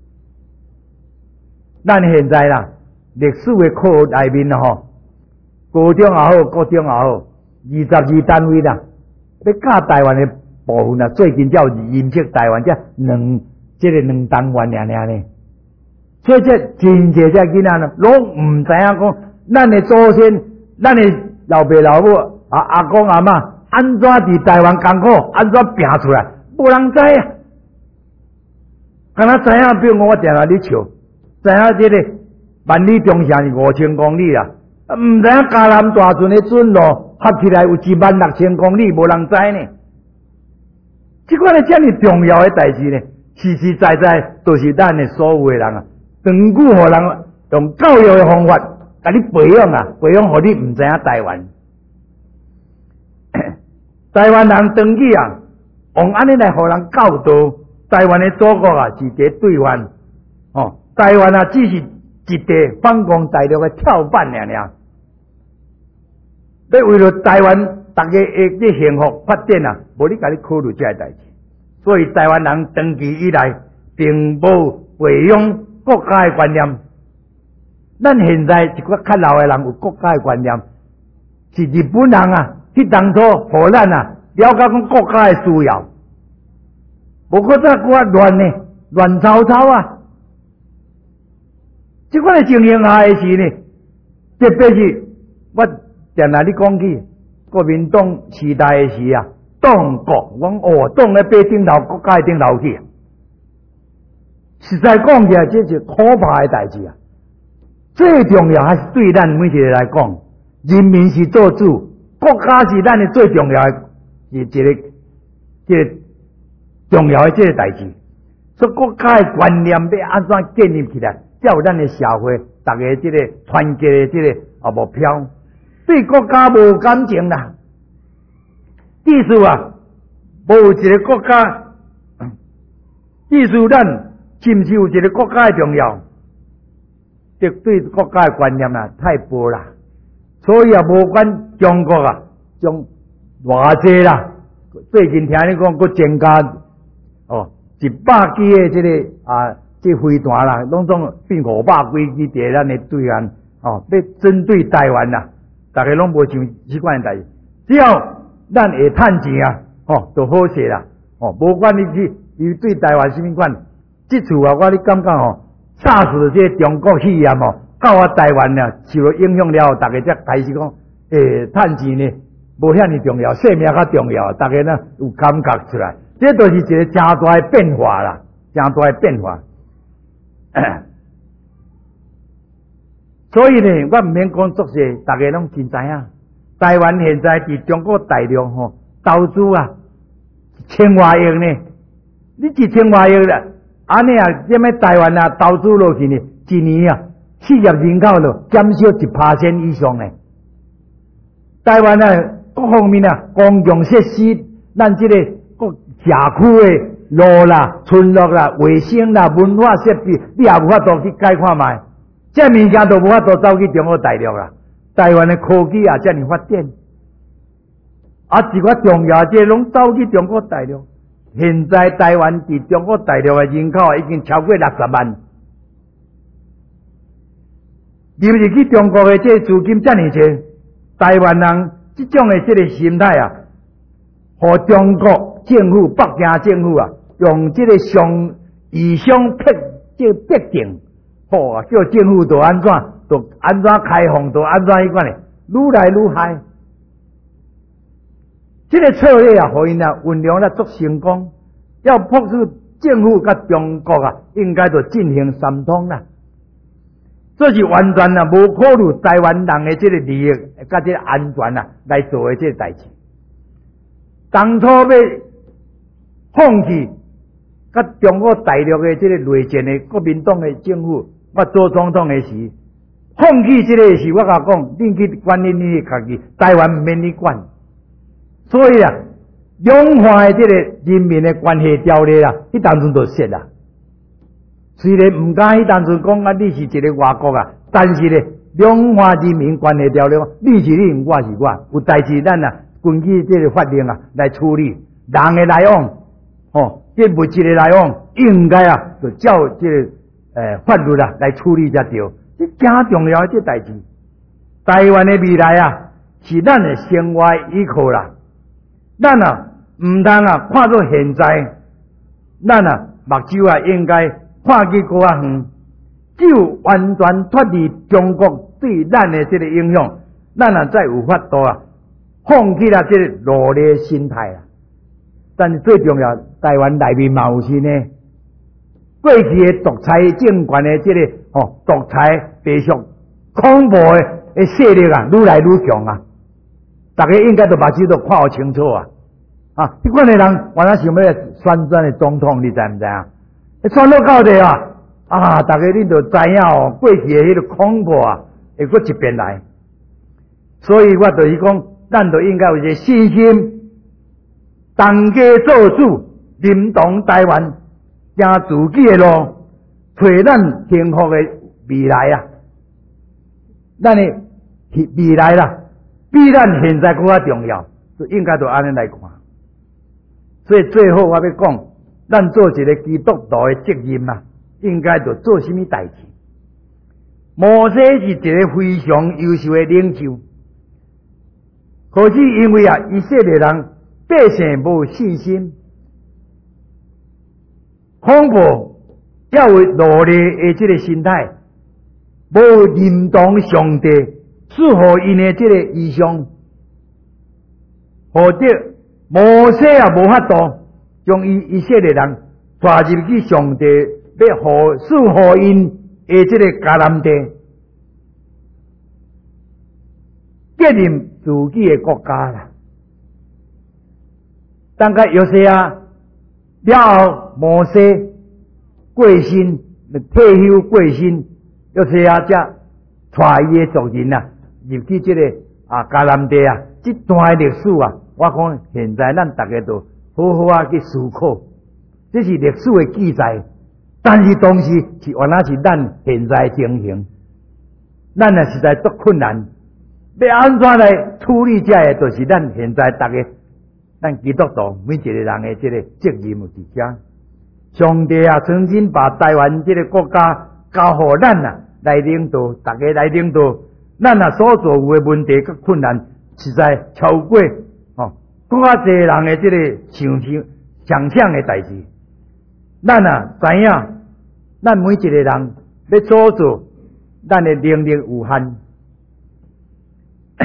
咱现在啦，历史的课内面高中也好，国中也好，22单位啦，要教台湾的部分啊，最近才有认识台湾这两单元呢。所以这真济这囡仔呢，拢唔知影讲，咱的祖先、咱的老爸老母、阿公阿嬷。安怎伫台湾艰苦，安怎拼出来？无人知啊！敢若知影，比如我定下咧笑，知影这个万里长城是5000公里啦，唔知影嘉南大圳的准路合起来有16000公里，无人知呢。这款的这么重要的代志呢，实实在在都是咱的所有的人啊，长久互人用教育的方法，甲你培养啊，培养互你唔知影台湾。台湾人登记啊，用安尼来互人教导，台湾的祖国啊是伫对岸，台湾啊只是一地反攻大陆的跳板尔。要为了台湾大家的幸福发展啊，无你家己考虑这个代志。所以台湾人长期以来并无培养国家的观念。咱现在一个较老的人有国家的观念，是日本人啊。去当初，互咱啊了解讲国家的需要，无搁再搁乱呢，乱糟糟啊！这款的情形下的时呢，特别是我定来你讲起国民党时代的时啊，党国讲党咧爬顶头，国家的顶头去，实在讲起来，这是可怕的代志啊！最重要还是对咱每一个来讲，人民是做主。国家是咱的最重要的一个重要的这个代志，所以国家的观念要安怎建立起来，才有咱的社会大家这个团结的这个目标。对国家无感情啦，意思啊，无一个国家，意思咱是不是有一个国家的重要？这对国家的观念啊，太薄啦。所以啊，无管中国啊，将偌济啦，最近听你讲，佮增加100机的这个这飞弹啦，拢总变500几机伫咱的对岸要针对台湾啦，大家拢无想这款代志，只要咱会趁钱啊，就好势啦，无管你对台湾什么款，这次啊，我感觉SARS这中国肺炎到台湾啊，受了影响了，大家才开始讲，趁钱呢，无遐尼重要，性命较重要，大家呢有感觉出来。 这就是一个真大的变化啦，真大的变化。所以呢，我唔免讲作些，大家拢真知影。台湾现在伫中国大陆吼投资啊，1000多亿呢，你1000多亿啦，安尼啊，这么台湾啊投资落去呢，一年啊，失业人口就减少1%以上呢。台湾啊，各方面啊，公共设施，咱这个各社区的路啦、村落啦、卫生啦、文化设备，你也无法度去改看卖。这物件都无法度走去中国大陆啦。台湾的科技也遮尔发展，一个重要这拢走去中国大陆。现在台湾伫中国大陆的人口已经超过60万，入入去中国的这资金遮尔多，台湾人这种的这个心态啊，和中国政府、北京政府啊，用这个异想这个逼定，叫政府都安怎开放，都安怎迄款的，愈来愈害。这个策略啊，互因啊运用了足成功，要迫使政府甲中国啊，应该就进行三通啦。这是完全啊无考虑台湾人的这个利益甲这个安全啊来做的这个代志。当初要放弃甲中国大陆的这个内战的国民党的政府，我做总统的时，放弃这个时，我甲讲，恁去管恁你家己，台湾唔免你管。所以啊，两岸的这个人民的关系条例啊，迄当阵就设啦。虽然唔敢迄当阵讲啊，你是一个外国啊，但是呢，两岸人民关系条例，你是你，我是我，有代志咱啊，根据这个法令啊来处理。人的来往，这物质的来往，应该啊，就照这个法律啊来处理才对。这真重要的这代志。台湾的未来啊，是咱的生活依靠啦。咱啊，唔通啊，看做现在，咱啊，目睭啊，应该看去搁较远。只有完全脱离中国对咱的这个影响，咱啊才有法度啊，放弃了这个奴隶心态啊。但是最重要，台湾内面嘛有是呢，过去的独裁政权的这个独裁白族恐怖的势力啊，愈来愈强啊。大家应该都目睭都看好清楚啊！这款的人原来想要选的总统，你知唔知啊？选到底啊！大家恁都知影哦，过去的迄个恐怖啊，会搁一遍来。所以我就是讲，咱都应该有一个信心，同家做主，认同台湾，行自己的路，找咱幸福的未来啊！咱的未来啦。比咱现在更加重要，就应该就安尼来看。所以最后我要讲，咱做一个基督徒的责任啊，应该就做什么代志？摩西是一个非常优秀的领袖，可是因为啊，以色列人百姓无信心，恐怖要有奴隶的这个心态，无认同上帝。适合因的这个意向，或者摩西也无法度将以色列人带入去上帝要适合因的这个迦南地，建立自己的国家啦。当个约瑟啊了后，摩西过身，退休过身，约瑟啊才带伊的族人啊。入去这个迦南地啊，这段历史啊，我讲现在咱大家都好好啊去思考，这是历史的记载，但是当时是原来是咱现在情形，咱也实在足困难，要安怎来处理这个，就是咱现在大家，咱基督徒每一个人的这个责任有伫遮。上帝啊，曾经把台湾这个国家交予咱啊来领导，大家来领导。咱啊所做有的问题甲困难，实在超过更加侪人的这个想象的代志。咱啊知影，咱每一个人要所做，咱的能力有限。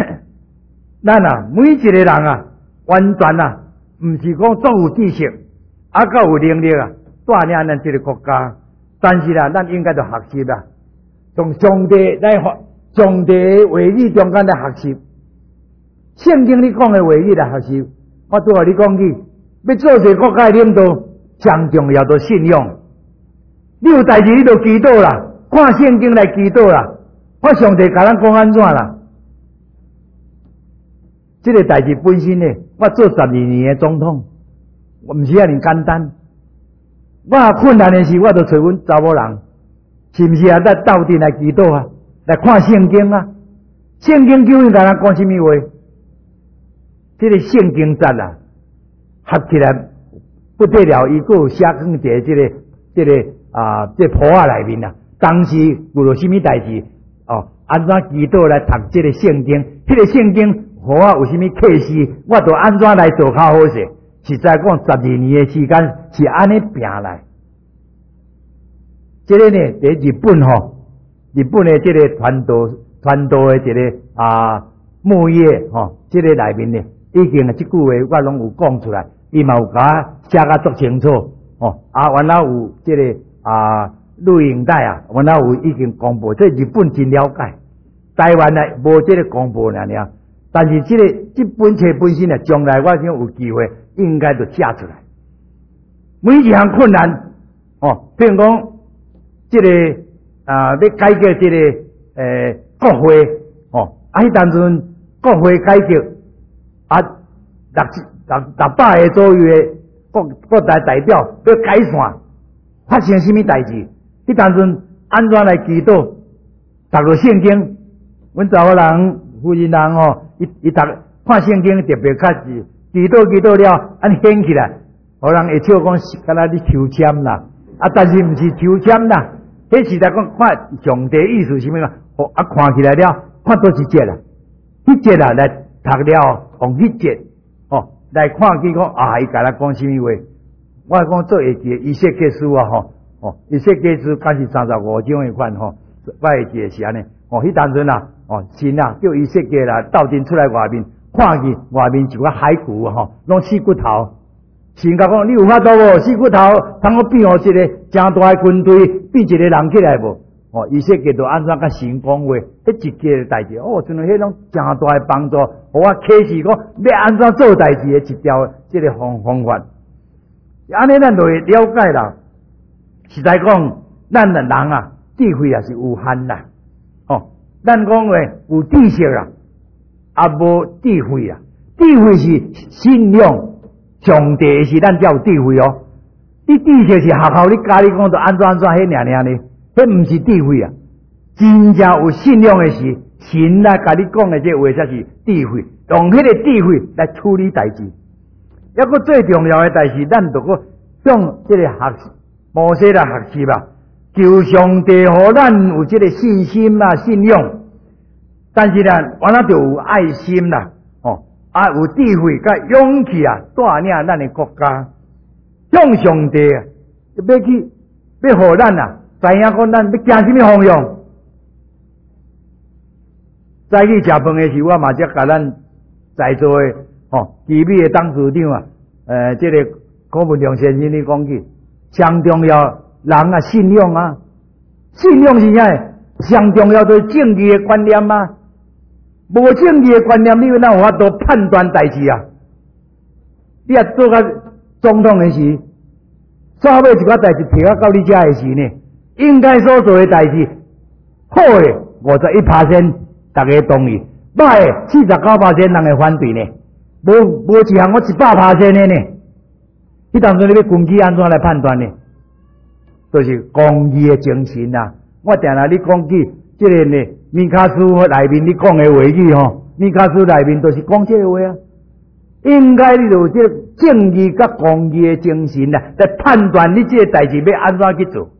咱啊每一个人啊，完全啊，毋是讲足有知识， 啊，够有能力啊，带领咱这个国家。但是啦，咱应该就学习啦，从上帝上帝话语中间来学习。圣经你讲的话语来学习。我拄互你讲去，要做一个国家的领导，上重要就信用。你有代志你就祈祷啦，看圣经来祈祷啦。我上帝甲咱讲安怎啦？这个代志本身呢，我做12年的总统，我毋是遐尼简单。我困难的时，我就找阮查某人，是毋是啊？咱斗阵来祈祷啊，来看圣经啊。圣经究竟甲咱讲什么话？这个圣经节啊，合起来不得了，伊个写放在这个这簿仔内面啊。当时有了什么代志？安怎祈祷来读这个圣经？这个圣经簿仔有什么启示？我就安怎来做较好势？实在讲，12年的时间是安尼拼来。这个呢，在日本日本的这个传道的这个牧业这个内面呢，已经这句话我拢有讲出来，伊嘛有甲我写甲足清楚原来有这个录影带原来有已经公布，这日本真了解，台湾呢无这个公布尔。但是这本册本身将来我想有机会应该就写出来。每一项困难譬如讲这个要改革这个国会迄当阵国会改革600个左右的国大代表要改选，发生什么代志？迄当阵安怎来祈祷？读了圣经，阮查某人、妇人人伊读看圣经特别较是祈祷了，安掀起来，互人会笑讲是敢若你抽签啦，但是毋是抽签啦，迄是来讲看上帝意思是啥物看起来了，看倒一节啦，迄节啦来读了，用迄节来看去讲伊甲咱讲什么话？我讲做会记以色列书以色列书敢是35章的款我会记是安尼迄当阵啦神叫以色列啦斗阵出来外面，看去外面就个海骨拢死骨头。神甲讲你有法度无？死骨头通我变一个诚大的军队，变一个人起来无？以色列就安怎甲神讲话？迄一件代志真系迄种诚大的帮助，互我启示讲要安怎做代志的一条这个方法。安尼咱就会了解啦。实在讲，咱的人智慧也是有限啦。咱讲话有知识无智慧智慧是信仰上帝是咱才有智慧你知识是学校你教你讲就安怎迄尔呢？迄毋是智慧真正有信仰的是神来甲你讲的这话才是智慧，用迄个智慧来处理代志。抑个最重要的代志，咱就个向这个摩西来学习求上帝互咱有这个信心信仰。但是原来就有爱心有智慧甲勇气带领咱的国家向上帝要互咱知影讲咱要行什么方向。早起食饭的时候，我嘛才甲咱在座的期美的董事长这个柯文良先生你讲去，上重要人信仰信仰是啥？上重要就是正义的观念无正义的观念，你有哪有法度判断代志你做到总统的时，稍微一寡代志摕到你遮的时呢，应该所做的代志，好的51%大家同意，歹的49%人会反对呢，无一项我100%的呢。迄当阵你要根据安怎来判断呢？就是公义的精神我定来你讲起这个呢，米卡斯内面你讲的话语米卡斯内面都是讲这个话应该你就有这正义甲公义的精神来判断你这个代志要安怎去做。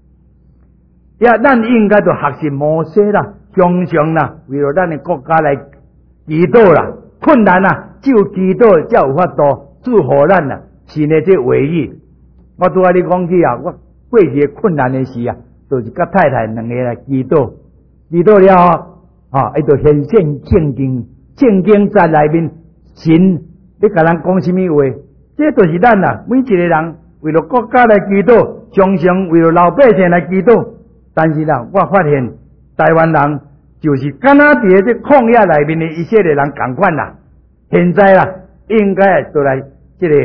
咱应该就学习摩西常常为了咱的国家来祈祷困难只有祈祷才有法度祝福咱神的这话语。我拄仔你讲起我过去的困难的事就是甲太太两个来祈祷，祈祷了伊就显现圣经在内面神要甲咱讲什么话，这就是咱每一个人为了国家来祈祷，常常为了老百姓来祈祷。但是啦，我发现台湾人就是敢若伫这抗疫内面的一些的人同款啦。现在啦，应该都来这个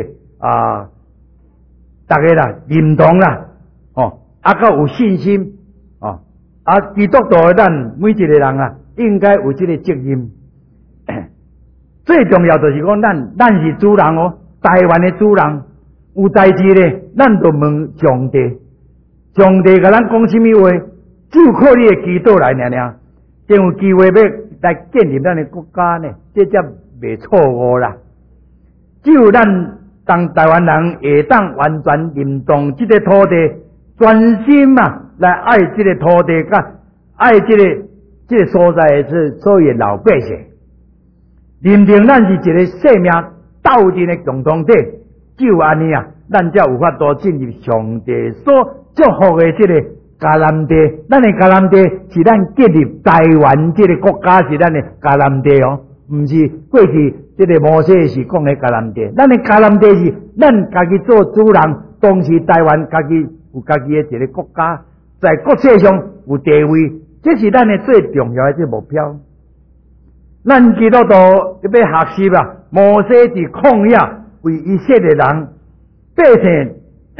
大家啦认同啦，较有信心，基督徒的咱每一个人啊，应该有这个责任。最重要就是讲，咱是主人台湾的主人，有代志咧，咱就问上帝，上帝甲咱讲什么话，就靠你的祈祷来尔，才有机会要来建立咱的国家呢，这才袂错误啦。只有咱当台湾人会当完全认同这个土地，专心来爱这个土地，甲爱这个所在的所有老百姓，认定咱是一个生命斗阵的共同体，只有安尼咱才有法度进入上帝所祝福的这个迦南地。咱的迦南地是咱建立台湾这个国家是咱的迦南地唔是过去这个摩西是讲的迦南地。咱的迦南地是咱家己做主人，当时台湾家己有家己的一个国家，在国际上有地位，这是咱的最重要的这个目标。咱基督徒要学习摩西伫旷野为以色列人百姓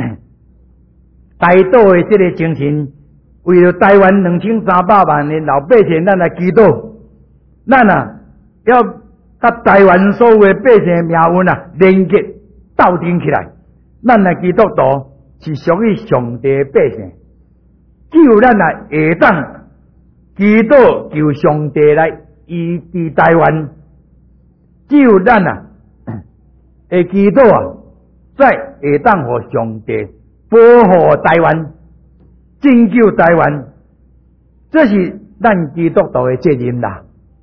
带倒的这个精神，为了台湾2300万的老百姓，咱来祈祷，咱要甲台湾所有的百姓的命运连结斗阵起来。咱的基督徒是属于上帝的百姓，只有咱会当祈祷求上帝来医治台湾，只有咱会祈祷才会当互上帝保护台湾，拯救台湾，这是咱基督徒的责任啦。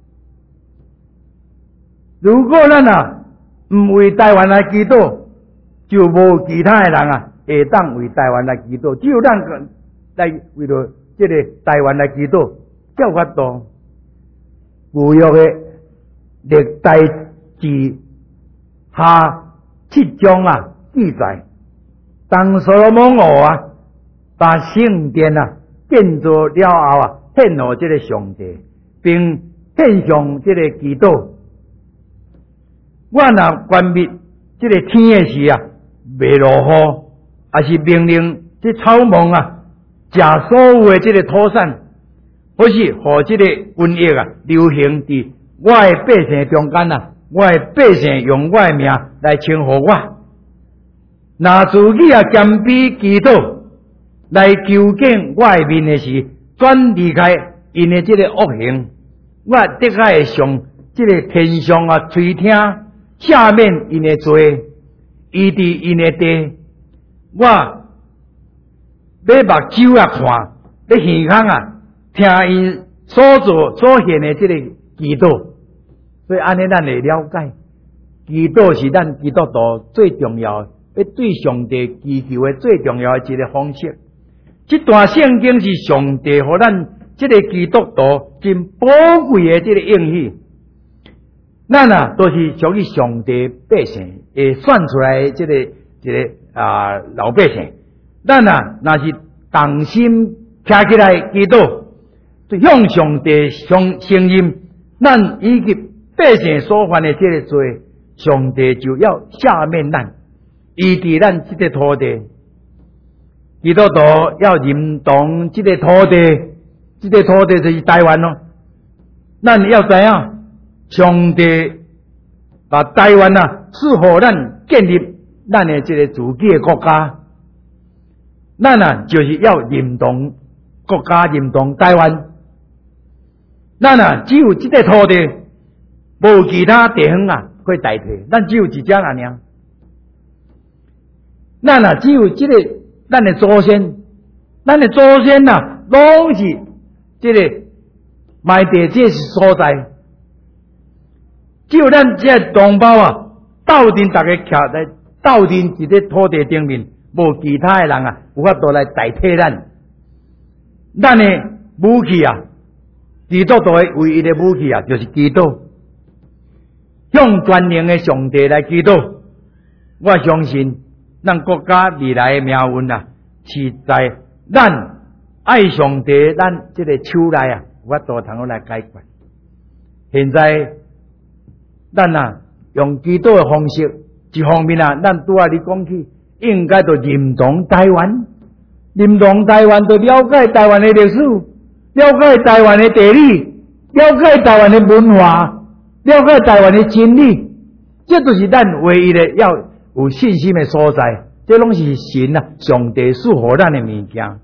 如果咱唔为台湾来祈祷，就无其他的人会当为台湾来祈祷，只有咱来为了这个台湾来祈祷，才有法度。旧约的历代志下7章记载，当所罗门王把圣殿建造了后献予这个上帝，并献上这个祈祷。我关闭这个天的时未落雨，也是命令这草木食所有的这个土产，或是和这个瘟疫流行伫我的百姓中间我的百姓用我的名来称呼我，拿自己谦卑祈祷来求见我的面的时，转离开因的这个恶行，我的确会上这个天上垂听，下面因的罪，医治因的地，我要目睭看，要耳孔听因所做所现的这个祈祷。所以安尼咱会了解，祈祷是咱基督徒最重要的，要对上帝祈求的最重要的一个方式。这段圣经是上帝给咱这个基督徒真宝贵的这个应许。咱都是属于上帝百姓，会选出来的这个老百姓。咱若是同心站起来祈祷，就向上帝承认，咱以及百姓所犯的这个罪，上帝就要赦免咱，医治咱这个土地。基督徒要认同这个土地，这个土地就是台湾咱要知影，上帝把台湾赐予咱建立咱的这个自己的国家。咱就是要认同国家，认同台湾。咱只有这个土地，无其他地方可以代替，咱只有一只尔。咱只有这个咱的祖先，拢是这个埋地这所在。只有咱这个同胞斗阵，大家徛在斗阵一个土地顶面，无其他的人有法度来代替咱。咱的武器基督徒的唯一的武器就是祈祷，向全能的上帝来祈祷。我相信咱国家未来的命运啊，是在咱爱上帝，咱这个手内啊，有法度通来解决。现在咱啊用基督的方式，一方面啊，咱拄啊你讲起，应该就认同台湾，认同台湾就了解台湾的历史，了解台湾的地理，了解台湾的文化，了解台湾的真理，这就是咱唯一的要有信心的所在。这拢是神啊，上帝赐予咱的物件。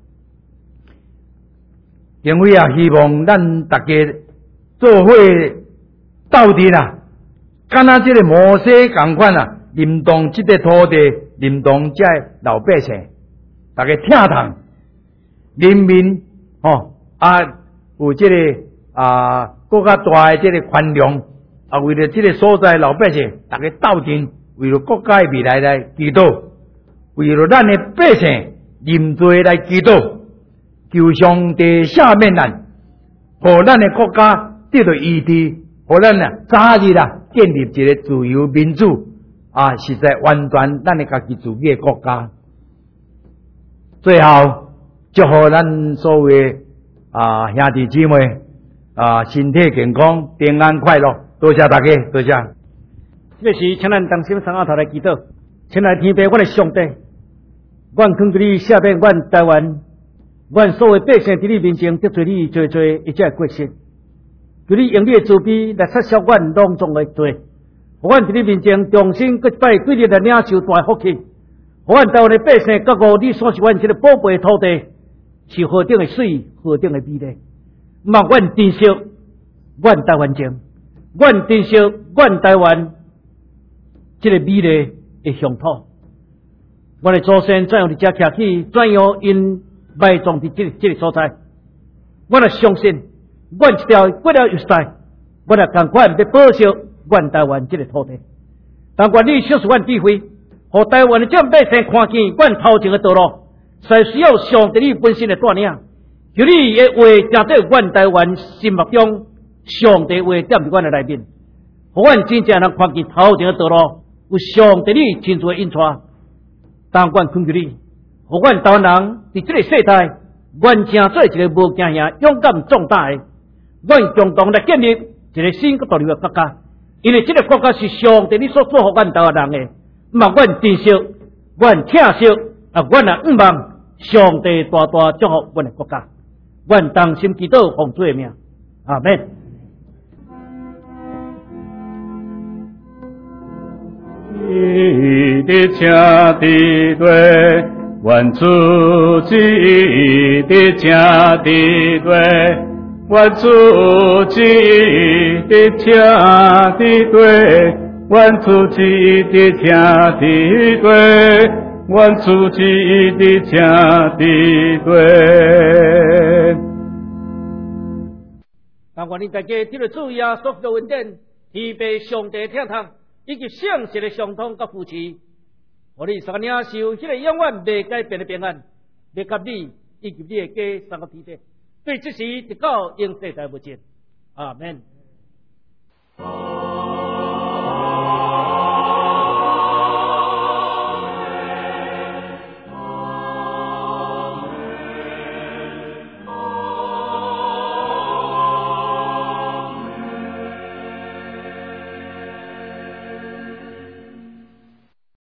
因为啊，希望咱大家做伙斗阵啊，敢若这个摩西同款啊，认同这个土地，认同这老百姓，大家听从人民有这个更加大的这个宽容啊，为了这个所在老百姓，大家斗阵，为了国家的未来来祈祷，为了咱的百姓认罪来祈祷。求上帝赦免咱，互咱的国家得到医治，互咱早日建立一个自由民主实在完全咱的家己自己的国家。最后，祝福咱所有兄弟姊妹身体健康、平安快乐。多谢大家，多谢。 这时，请咱同心三下头来祈祷，亲爱天父，我的上帝，愿恳求你赦免阮台湾。阮所有百姓伫你面前得罪你做一切过失，求你用你的慈悲来撤销阮隆重的罪，互阮伫你面前重新搁一摆规日来领受大福气，互阮台湾的百姓觉悟你所是阮这个宝贝的土地，是何等的水，何等的美丽。望阮珍惜阮台湾情，阮珍惜阮台湾这个美丽的乡土。阮的祖先怎样伫遮徛起，怎样因埋葬伫这个所在，我也相信，阮一条过了又世，我也同款要保守阮台湾这个土地。但愿你小示阮智慧，互台湾的众百姓看见阮头前的道路，才需要上帝你本身的带领。求你的话成在阮台湾心目中，上帝话踮伫阮的内面，互阮真正能看见头前的道路，有上帝你亲自的引带。但愿恳求你。互阮台湾人伫这个世代，完成做一个无惊吓、勇敢壮大的，阮共同来建立一个新独立的国家。因为这个国家是上帝你所祝福阮台湾人的，望阮珍惜、阮疼惜阮也望上帝大大祝福阮的国家。阮同心祈祷，奉主的名，阿门。 你的家的对。愿主旨意的正的对，愿主旨意的正的对，愿主旨意的正的对，愿主旨意的正的对。 但愿你大家得到主耶稣的恩典，预备上帝天堂以及圣洁的相通和扶持。我哋三个领受，迄个永远未改变的平安，要给你以及你的家三个天地，对这时直到永世代不尽。阿门。